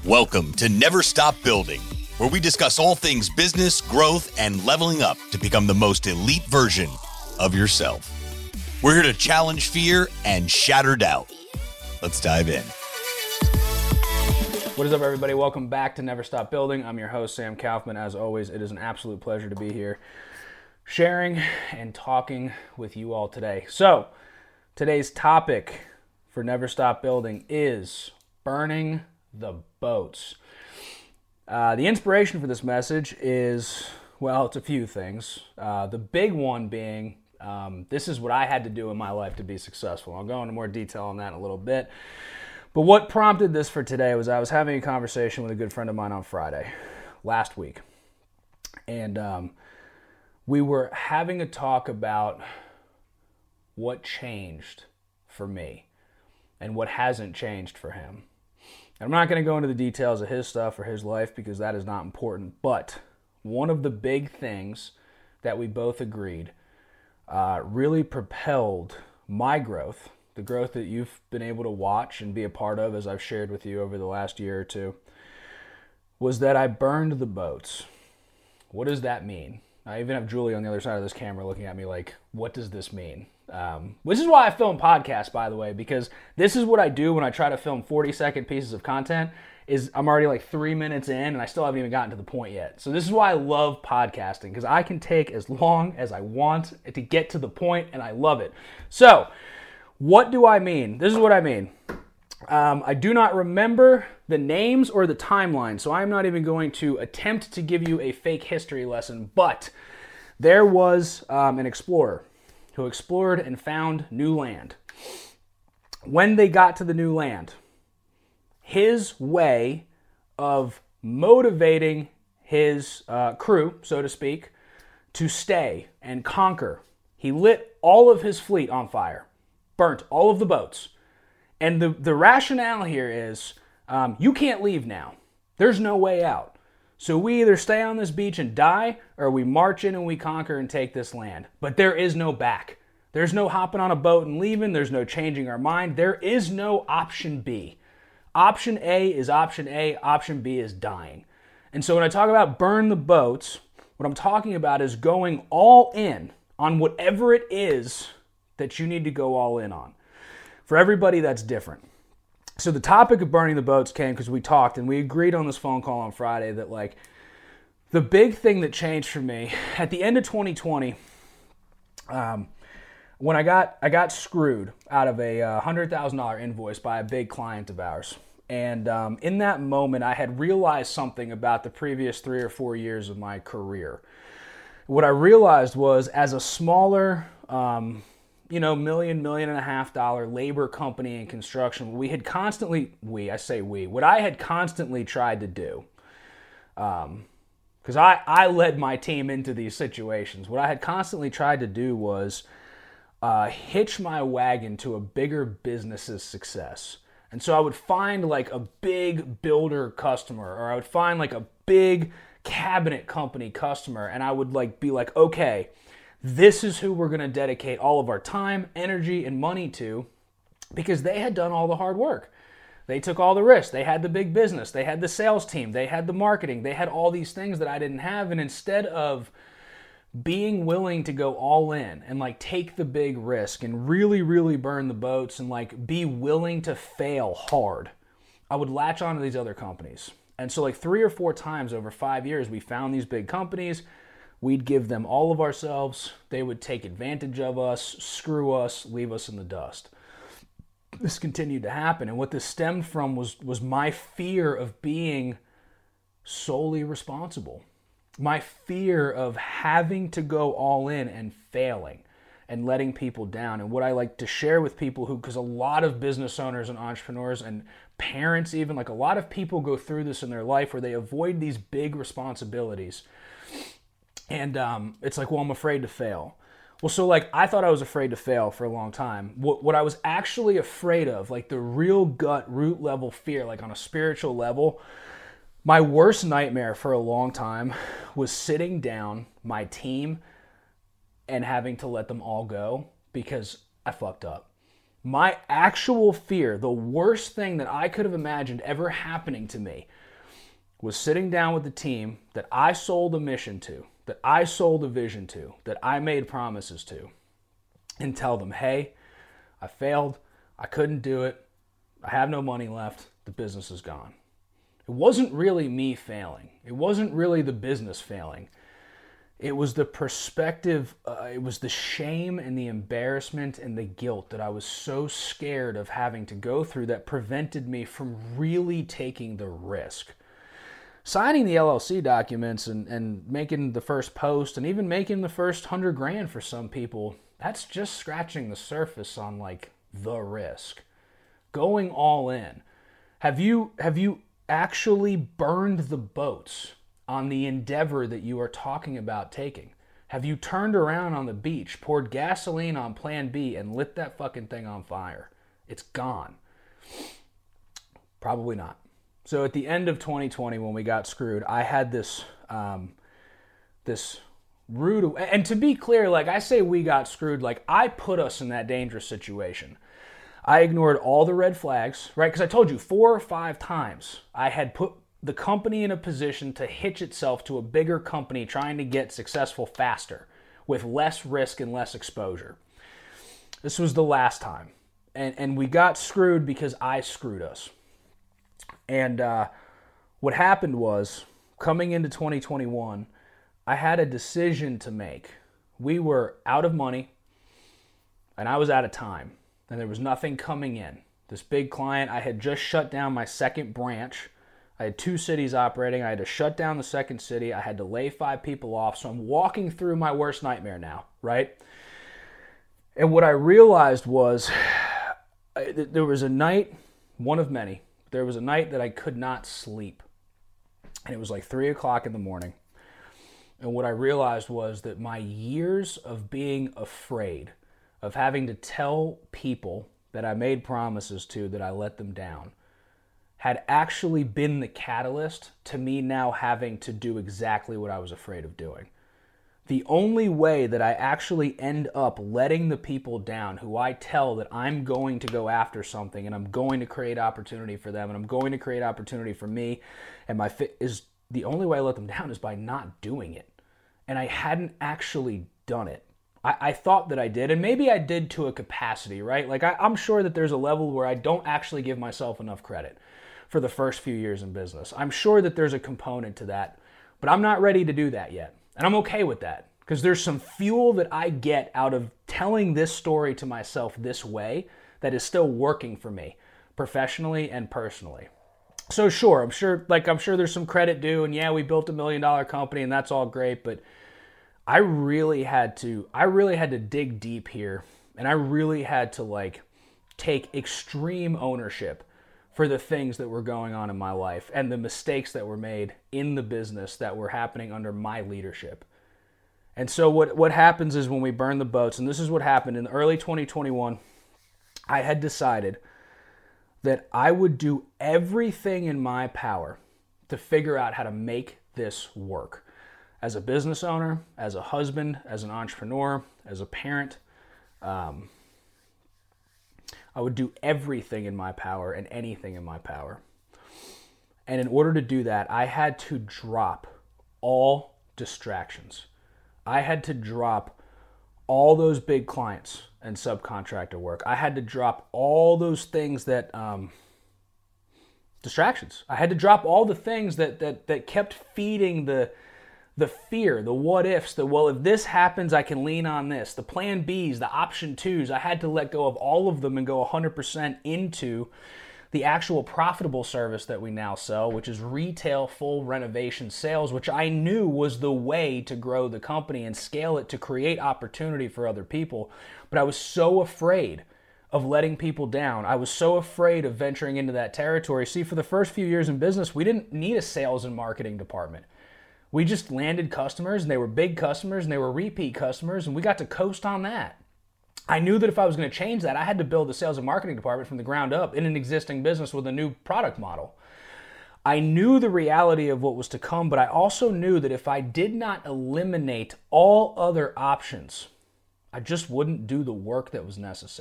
Welcome to Never Stop Building, where we discuss all things business, growth, and leveling up to become the most elite version of yourself. We're here to challenge fear and shatter doubt. Let's dive in. What is up, everybody? Welcome back to Never Stop Building. I'm your host, Sam Kaufman. As always, it is an absolute pleasure to be here sharing and talking with you all today. So, today's topic for Never Stop Building is burning the boats. The inspiration for this message is, well, it's a few things. The big one being, this is what I had to do in my life to be successful. I'll go into more detail on that in a little bit. But what prompted this for today was I was having a conversation with a good friend of mine on Friday, last week. And we were having a talk about what changed for me and what hasn't changed for him. And I'm not going to go into the details of his stuff or his life because that is not important. But one of the big things that we both agreed really propelled my growth, the growth that you've been able to watch and be a part of as I've shared with you over the last year or two, was that I burned the boats. What does that mean? I even have Julie on the other side of this camera looking at me like, what does this mean? This is why I film podcasts, by the way, because this is what I do when I try to film 40-second pieces of content, is I'm already like 3 minutes in and I still haven't even gotten to the point yet. So this is why I love podcasting, because I can take as long as I want to get to the point, and I love it. So what do I mean? This is what I mean. I do not remember the names or the timeline, so I'm not even going to attempt to give you a fake history lesson, but there was an explorer who explored and found new land. When they got to the new land, his way of motivating his crew, so to speak, to stay and conquer, he lit all of his fleet on fire, burnt all of the boats. And the rationale here is, you can't leave now. There's no way out. So we either stay on this beach and die, or we march in and we conquer and take this land. But there is no back. There's no hopping on a boat and leaving. There's no changing our mind. There is no option B. Option A is option A. Option B is dying. And so when I talk about burn the boats, what I'm talking about is going all in on whatever it is that you need to go all in on. For everybody, that's different. So the topic of burning the boats came because we talked and we agreed on this phone call on Friday that, like, the big thing that changed for me at the end of 2020, when I got screwed out of a $100,000 invoice by a big client of ours. And in that moment, I had realized something about the previous 3 or 4 years of my career. What I realized was, as a smaller, $1 million and a half labor company in construction, what I had constantly tried to do, because I led my team into these situations, what I had constantly tried to do was hitch my wagon to a bigger business's success. And so I would find like a big builder customer, or I would find like a big cabinet company customer, and I would be like, okay, this is who we're going to dedicate all of our time, energy, and money to, because they had done all the hard work. They took all the risks. They had the big business. They had the sales team. They had the marketing. They had all these things that I didn't have. And instead of being willing to go all in and take the big risk and really, really burn the boats and be willing to fail hard, I would latch on to these other companies. And so 3 or 4 times over 5 years, we found these big companies. We'd give them all of ourselves. They would take advantage of us, screw us, leave us in the dust. This continued to happen. And what this stemmed from was my fear of being solely responsible. My fear of having to go all in and failing and letting people down. And what I like to share with people because a lot of business owners and entrepreneurs and parents even, a lot of people go through this in their life where they avoid these big responsibilities. And it's well, I'm afraid to fail. Well, so I thought I was afraid to fail for a long time. What I was actually afraid of, the real gut root level fear, on a spiritual level, my worst nightmare for a long time was sitting down my team and having to let them all go because I fucked up. My actual fear, the worst thing that I could have imagined ever happening to me, was sitting down with the team that I sold a mission to, that I sold a vision to, that I made promises to, and tell them, hey, I failed, I couldn't do it, I have no money left, the business is gone. It wasn't really me failing. It wasn't really the business failing. It was the perspective, it was the shame and the embarrassment and the guilt that I was so scared of having to go through that prevented me from really taking the risk. Signing the LLC documents and making the first post and even making the first $100,000 for some people, that's just scratching the surface on like the risk. Going all in. Have you actually burned the boats on the endeavor that you are talking about taking? Have you turned around on the beach, poured gasoline on plan B, and lit that fucking thing on fire? It's gone. Probably not. So at the end of 2020, when we got screwed, I had this rude, and to be clear, like I say we got screwed, like I put us in that dangerous situation. I ignored all the red flags, right? Because I told you 4 or 5 times I had put the company in a position to hitch itself to a bigger company trying to get successful faster with less risk and less exposure. This was the last time. And we got screwed because I screwed us. And what happened was, coming into 2021, I had a decision to make. We were out of money, and I was out of time, and there was nothing coming in. This big client, I had just shut down my second branch. I had 2 cities operating. I had to shut down the second city. I had to lay 5 people off. So I'm walking through my worst nightmare now, right? And what I realized was there was a night, one of many, there was a night that I could not sleep. And it was like 3 o'clock in the morning. And what I realized was that my years of being afraid, of having to tell people that I made promises to that I let them down, had actually been the catalyst to me now having to do exactly what I was afraid of doing. The only way that I actually end up letting the people down who I tell that I'm going to go after something and I'm going to create opportunity for them and I'm going to create opportunity for me and my fit is the only way I let them down is by not doing it. And I hadn't actually done it. I thought that I did, and maybe I did to a capacity, right? Like I'm sure that there's a level where I don't actually give myself enough credit for the first few years in business. I'm sure that there's a component to that, but I'm not ready to do that yet. And I'm okay with that because there's some fuel that I get out of telling this story to myself this way that is still working for me professionally and personally. So sure, I'm sure there's some credit due, and yeah, we built $1 million company and that's all great, but I really had to dig deep here, and I really had to take extreme ownership for the things that were going on in my life and the mistakes that were made in the business that were happening under my leadership. And so what happens is when we burn the boats, and this is what happened in early 2021, I had decided that I would do everything in my power to figure out how to make this work. As a business owner, as a husband, as an entrepreneur, as a parent, I would do everything in my power and anything in my power. And in order to do that, I had to drop all distractions. I had to drop all those big clients and subcontractor work. I had to drop all those things that, distractions. I had to drop all the things that kept feeding the fear, the what ifs, if this happens, I can lean on this, the plan Bs, the option 2s. I had to let go of all of them and go 100% into the actual profitable service that we now sell, which is retail full renovation sales, which I knew was the way to grow the company and scale it to create opportunity for other people. But I was so afraid of letting people down. I was so afraid of venturing into that territory. See, for the first few years in business, we didn't need a sales and marketing department. We just landed customers, and they were big customers, and they were repeat customers, and we got to coast on that. I knew that if I was going to change that, I had to build a sales and marketing department from the ground up in an existing business with a new product model. I knew the reality of what was to come, but I also knew that if I did not eliminate all other options, I just wouldn't do the work that was necessary.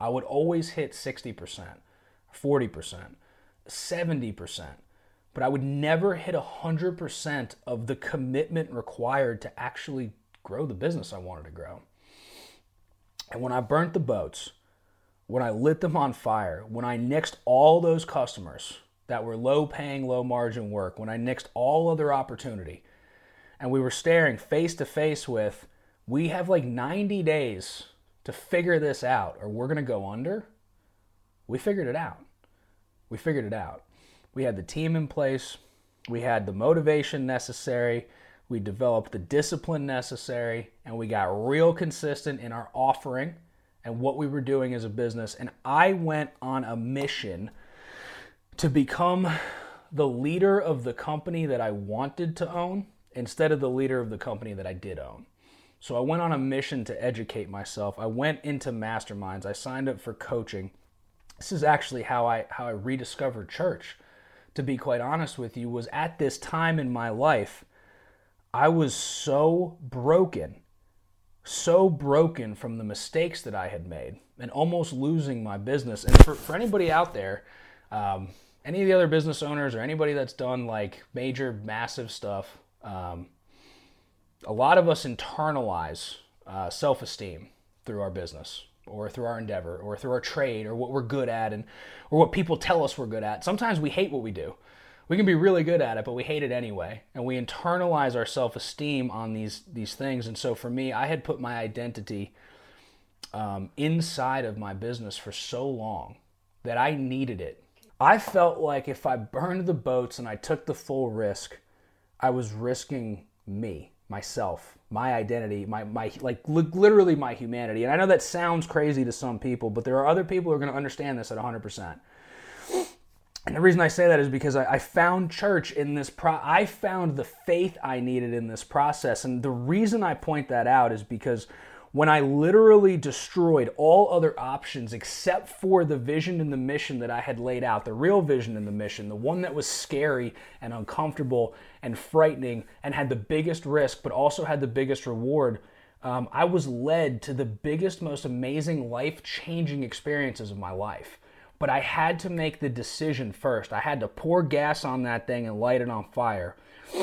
I would always hit 60%, 40%, 70%, but I would never hit 100% of the commitment required to actually grow the business I wanted to grow. And when I burnt the boats, when I lit them on fire, when I nixed all those customers that were low paying, low margin work, when I nixed all other opportunity, and we were staring face to face with, we have like 90 days to figure this out or we're going to go under, we figured it out. We figured it out. We had the team in place. We had the motivation necessary. We developed the discipline necessary, and we got real consistent in our offering and what we were doing as a business. And I went on a mission to become the leader of the company that I wanted to own instead of the leader of the company that I did own. So I went on a mission to educate myself. I went into masterminds. I signed up for coaching. This is actually how I rediscovered church, to be quite honest with you, was at this time in my life. I was so broken from the mistakes that I had made and almost losing my business. And for anybody out there, any of the other business owners or anybody that's done like major, massive stuff, a lot of us internalize self-esteem through our business or through our endeavor or through our trade or what we're good at or what people tell us we're good at. Sometimes we hate what we do. We can be really good at it, but we hate it anyway. And we internalize our self-esteem on these things. And so for me, I had put my identity inside of my business for so long that I needed it. I felt like if I burned the boats and I took the full risk, I was risking me, myself, my identity, my like literally my humanity. And I know that sounds crazy to some people, but there are other people who are going to understand this at 100%. And the reason I say that is because I found church in this I found the faith I needed in this process. And the reason I point that out is because when I literally destroyed all other options except for the vision and the mission that I had laid out, the real vision and the mission, the one that was scary and uncomfortable and frightening and had the biggest risk but also had the biggest reward, I was led to the biggest, most amazing, life-changing experiences of my life. But I had to make the decision first. I had to pour gas on that thing and light it on fire.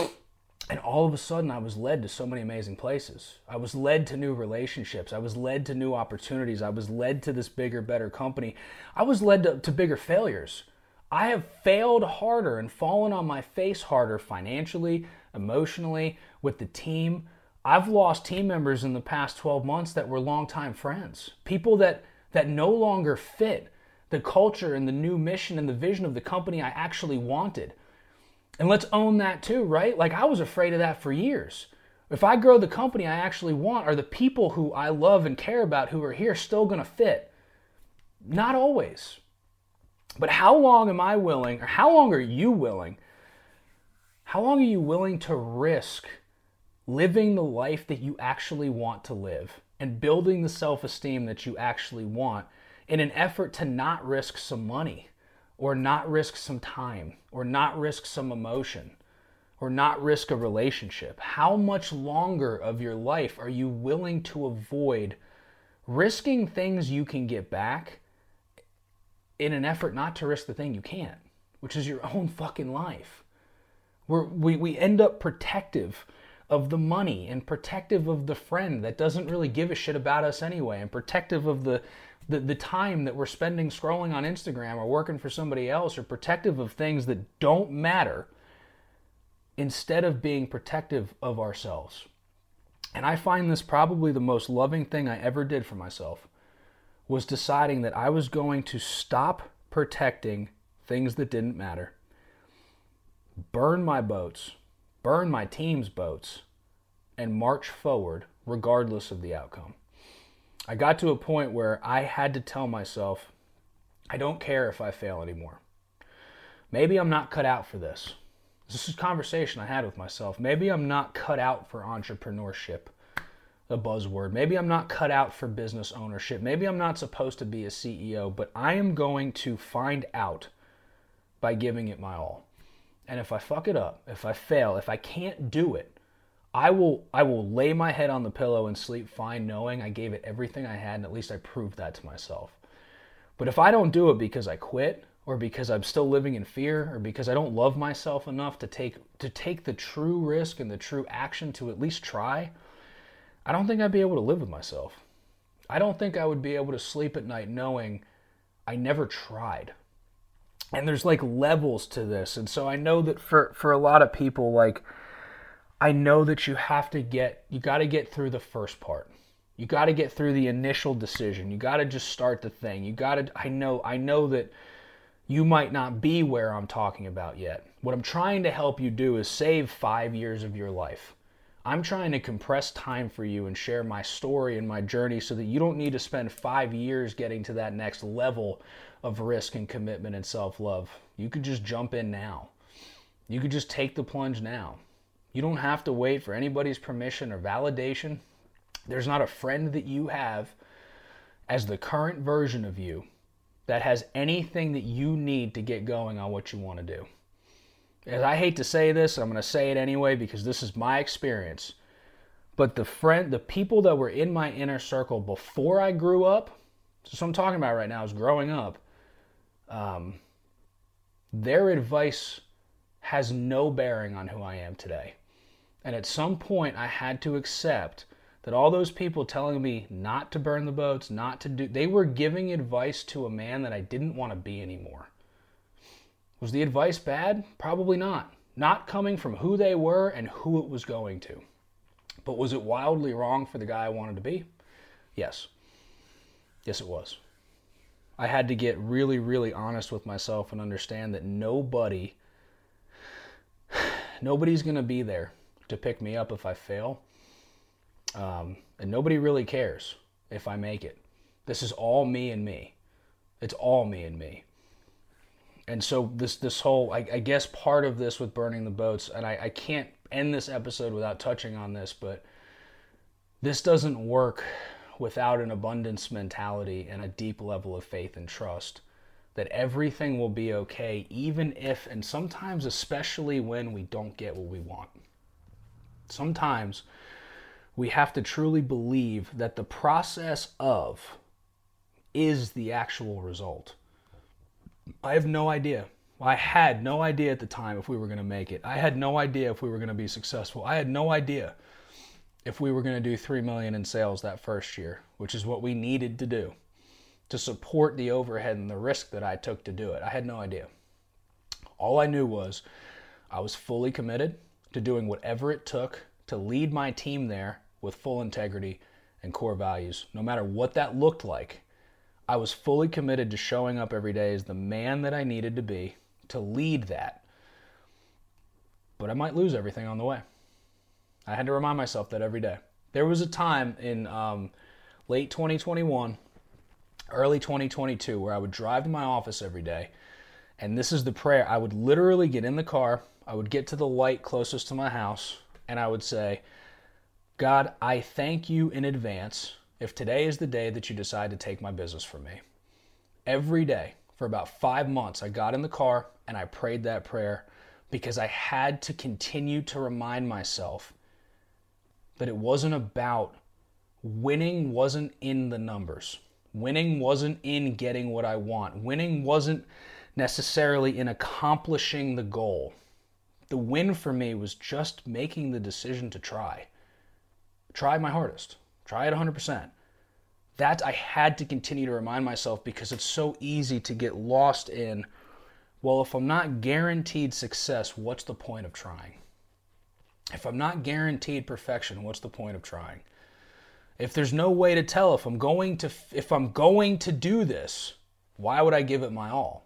And all of a sudden, I was led to so many amazing places. I was led to new relationships. I was led to new opportunities. I was led to this bigger, better company. I was led to bigger failures. I have failed harder and fallen on my face harder financially, emotionally, with the team. I've lost team members in the past 12 months that were longtime friends. People that no longer fit the culture and the new mission and the vision of the company I actually wanted. And let's own that too, right? Like I was afraid of that for years. If I grow the company I actually want, are the people who I love and care about who are here still going to fit? Not always. But how long am I willing, or how long are you willing? How long are you willing to risk living the life that you actually want to live and building the self-esteem that you actually want in an effort to not risk some money or not risk some time or not risk some emotion or not risk a relationship? How much longer of your life are you willing to avoid risking things you can get back in an effort not to risk the thing you can't, which is your own fucking life? We end up protective of the money and protective of the friend that doesn't really give a shit about us anyway, and protective of the time that we're spending scrolling on Instagram or working for somebody else, or protective of things that don't matter instead of being protective of ourselves. And I find this probably the most loving thing I ever did for myself, was deciding that I was going to stop protecting things that didn't matter, burn my boats, burn my team's boats, and march forward regardless of the outcome. I got to a point where I had to tell myself, I don't care if I fail anymore. Maybe I'm not cut out for this. This is a conversation I had with myself. Maybe I'm not cut out for entrepreneurship, a buzzword. Maybe I'm not cut out for business ownership. Maybe I'm not supposed to be a CEO, but I am going to find out by giving it my all. And if I fuck it up, if I fail, if I can't do it, I will lay my head on the pillow and sleep fine knowing I gave it everything I had, and at least I proved that to myself. But if I don't do it because I quit, or because I'm still living in fear, or because I don't love myself enough to take the true risk and the true action to at least try, I don't think I'd be able to live with myself. I don't think I would be able to sleep at night knowing I never tried. And there's like levels to this. And so I know that for a lot of people, like, I know that you got to get through the first part. You got to get through the initial decision. You got to just start the thing. I know that you might not be where I'm talking about yet. What I'm trying to help you do is save 5 years of your life. I'm trying to compress time for you and share my story and my journey so that you don't need to spend 5 years getting to that next level of risk and commitment and self-love. You could just jump in now. You could just take the plunge now. You don't have to wait for anybody's permission or validation. There's not a friend that you have as the current version of you that has anything that you need to get going on what you want to do. As I hate to say this, I'm going to say it anyway because this is my experience. But the people that were in my inner circle before I grew up, so what I'm talking about right now is growing up, their advice has no bearing on who I am today. And at some point I had to accept that all those people telling me not to burn the boats, they were giving advice to a man that I didn't want to be anymore. Was the advice bad? Probably not. Not coming from who they were and who it was going to. But was it wildly wrong for the guy I wanted to be? Yes. Yes, it was. I had to get really, really honest with myself and understand that nobody's going to be there to pick me up if I fail. And nobody really cares if I make it. This is all me and me. It's all me and me. And so this whole, I guess part of this with burning the boats, and I can't end this episode without touching on this, but this doesn't work without an abundance mentality and a deep level of faith and trust that everything will be okay, even if, and sometimes especially when we don't get what we want. Sometimes we have to truly believe that the process of is the actual result. I have no idea. I had no idea at the time if we were going to make it. I had no idea if we were going to be successful. I had no idea if we were going to do $3 million in sales that first year, which is what we needed to do to support the overhead and the risk that I took to do it. I had no idea. All I knew was I was fully committed to doing whatever it took to lead my team there with full integrity and core values, no matter what that looked like. I was fully committed to showing up every day as the man that I needed to be to lead that. But I might lose everything on the way. I had to remind myself that every day. There was a time in late 2021, early 2022, where I would drive to my office every day, and this is the prayer. I would literally get in the car, I would get to the light closest to my house, and I would say, God, I thank you in advance if today is the day that you decide to take my business from me. Every day, for about 5 months, I got in the car and I prayed that prayer because I had to continue to remind myself that it wasn't about winning, wasn't in the numbers. Winning wasn't in getting what I want. Winning wasn't necessarily in accomplishing the goal. The win for me was just making the decision to try. Try my hardest. Try it 100%. That I had to continue to remind myself because it's so easy to get lost in, well, if I'm not guaranteed success, what's the point of trying? If I'm not guaranteed perfection, what's the point of trying? If there's no way to tell if I'm going to do this, why would I give it my all?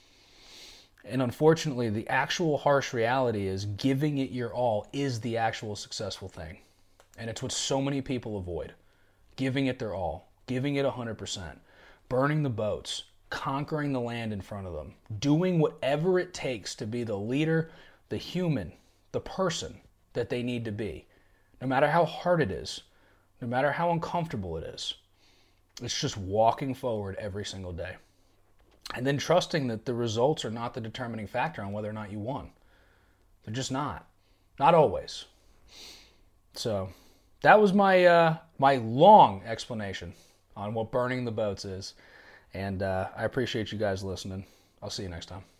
And unfortunately, the actual harsh reality is giving it your all is the actual successful thing. And it's what so many people avoid. Giving it their all, giving it 100%, burning the boats, conquering the land in front of them, doing whatever it takes to be the leader, the human, the person that they need to be. No matter how hard it is, no matter how uncomfortable it is. It's just walking forward every single day. And then trusting that the results are not the determining factor on whether or not you won. They're just not. Not always. So that was my my long explanation on what burning the boats is. And I appreciate you guys listening. I'll see you next time.